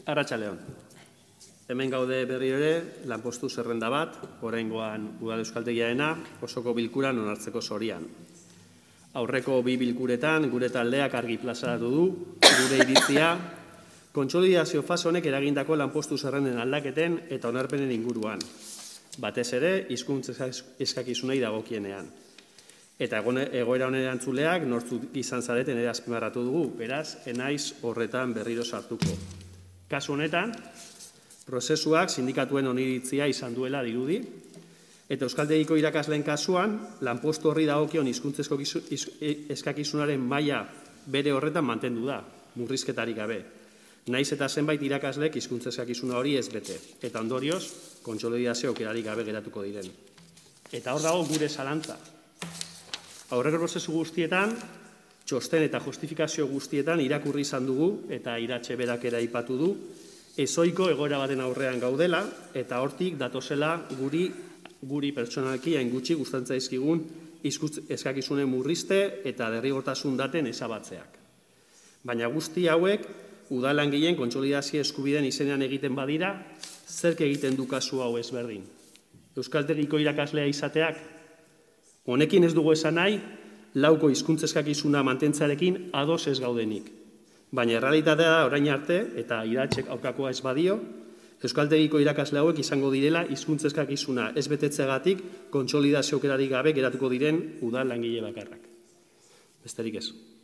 Arratsaldeon. Hemen gaude berriro ere, lanpostu zerrenda bat, oraingoan Udal Euskaltegiarena, osoko bilkuran onartzeko zorian. Aurreko bi bilkuretan gure taldeak argi plazaratu du, gure iritzia, kontsolidazio fase honek eragindako lanpostu zerrenden aldaketen eta onarpenen inguruan. Batez ere, hizkuntz eskakizunei dagokienean. Eta egoera honen erantzuleak nortzuk izan zareten ere azpimarratu dugu, beraz, enaiz horretan berriro sartuko. Kasu honetan, prozesuak sindikatuen oniritzia izan duela dirudi, eta euskaltegiko irakasleen kasuan, lanpostu horri dagokion hizkuntz eskakizunaren maila bere horretan mantendu da, murrizketarik gabe. Naiz eta zenbait irakaslek hizkuntz eskakizuna hori ez bete, eta ondorioz, kontsolidazio aukerarik gabe geratuko diren. Eta hor dago gure zalantza. Aurreko prozesu guztietan, txosten eta justifikazio guztietan irakurri izan dugu eta Iratxe berak ere aipatu du, ezohiko egoera baten aurrean gaudela eta hortik datozela guri pertsonalki hain gutxi gustatzen zaizkigun hizkuntz eskakizunen murrizte eta derrigortasun daten ezabatzeak. Baina guzti hauek udalangileen kontsolidazio eskubideen izenean egiten badira, zerk egiten du kasu hau ezberdin? Euskaltegiko irakaslea izateak? Honekin ez dugu esan nahi, lauko hizkuntz eskakizuna mantentzarekin ados ez gaudenik. Baina errealitatea da orain arte, eta Iratxek aurkakoa ez badio, euskaltegiko irakasle hauek izango direla hizkuntz eskakizuna ez betetzeagatik kontsolidazio aukerarik gabe geratuko diren udal langile bakarrak. Besterik ez.